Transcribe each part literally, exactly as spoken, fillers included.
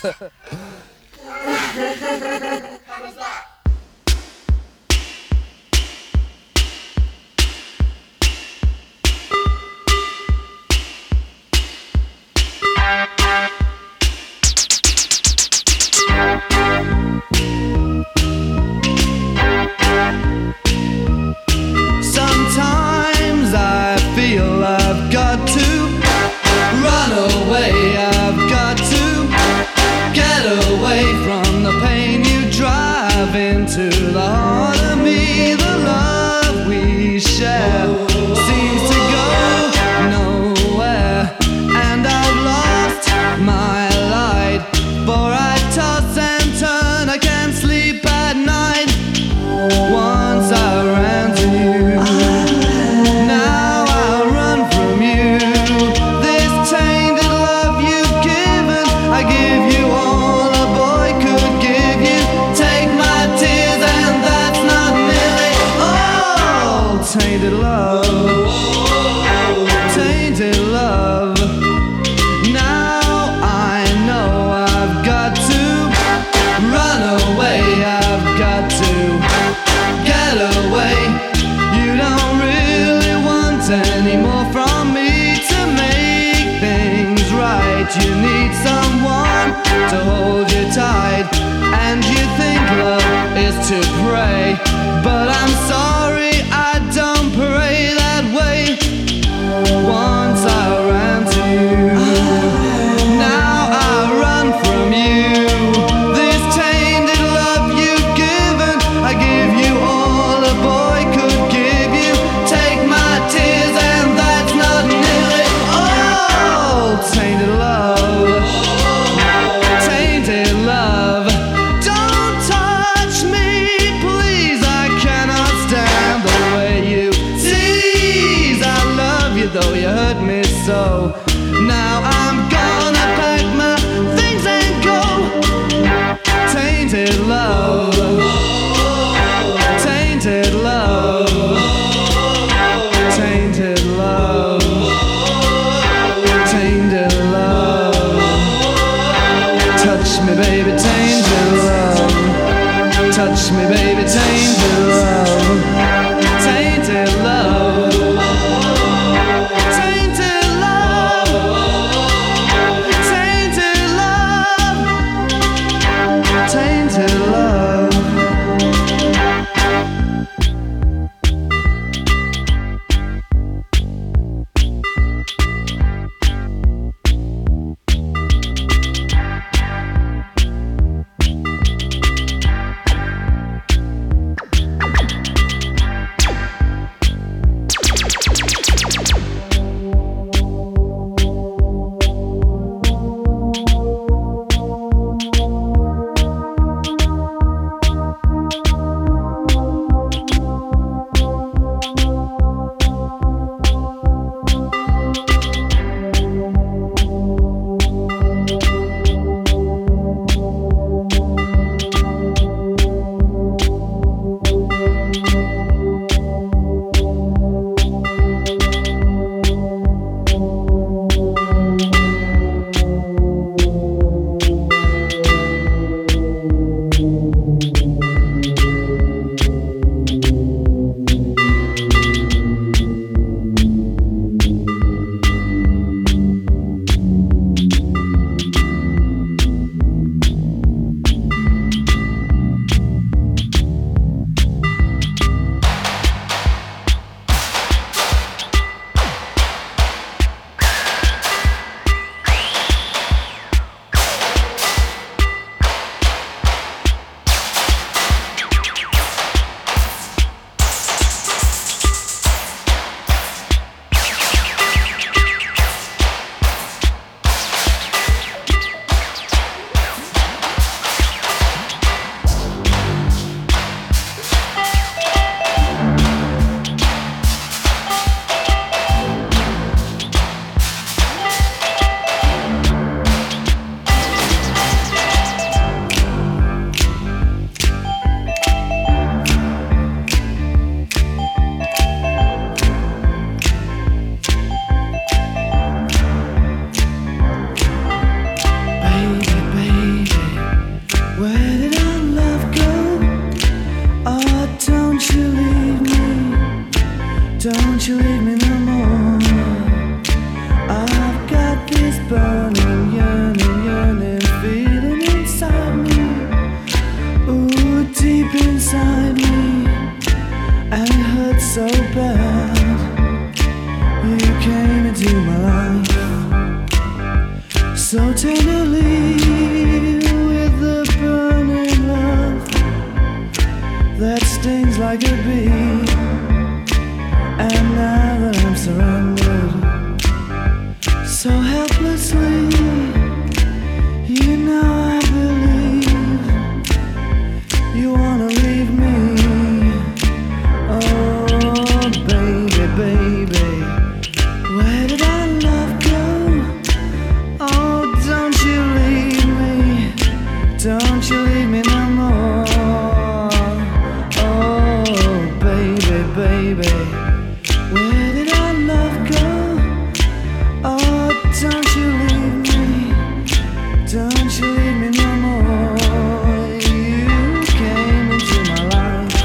Sometimes I feel I've got to run away, I've got to get away from the pain you drive into the heart of me. The love we share seems to go nowhere, and I've lost my light, for I toss and turn, I can't sleep at night. Once I ran to you, now I run from you. This tainted love you've given, I give you all a boy could give you. Take my tears and that's not nearly all. Tainted love, tainted love. Now I know I've got to run away, I've got to get away. You don't really want any more from me to make things right. You need someone to hold you tight, and you think love is to pray, but I'm sorry, I don't pray that way. Once I ran to you, now I run from you. This tainted love you've given, I give you all a boy could give you. Take my tears and that's not nearly all. Tainted love, tainted love. Don't touch me, please, I cannot stand the way you tease. I love you though you hurt me so. Now I'm gonna pack my things and go. Tainted love, tainted love, tainted love, tainted love. Touch me, baby, tainted love. Touch me, baby, tainted love. Tainted love, tainted love, tainted love, tainted love. tenderly with the burning love that stings like a bee. And now that I'm surrendered so helplessly, you know I believe you wanna leave me. Oh baby, baby, where did our love go? Oh, don't you leave me, don't you leave me no more. Oh baby, baby, where did our love go? Oh, don't you leave me, don't you leave me no more. You came into my life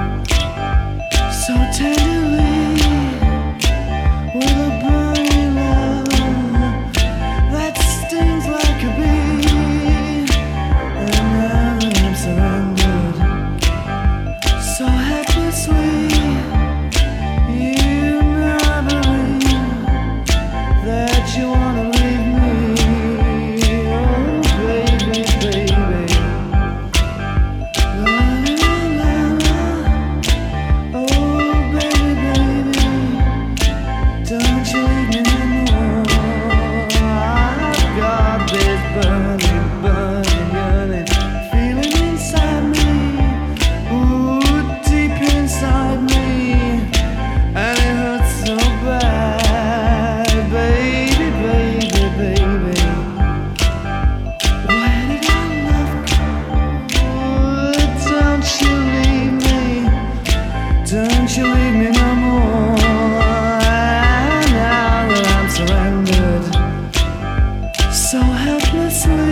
so tenderly with a burning love that stings like a bee. And now that I'm surrendered so helplessly, you know I believe that you wanna leave me. Oh baby, baby, la la la la. Oh baby, baby, don't you leave me no more. I've got this burning, burning, yearning feeling inside me, ooh, deep inside me, and it hurts so bad, baby, baby, baby. Where did our love go? Don't you leave me, don't you leave me no more. Now that I'm surrendered so helplessly,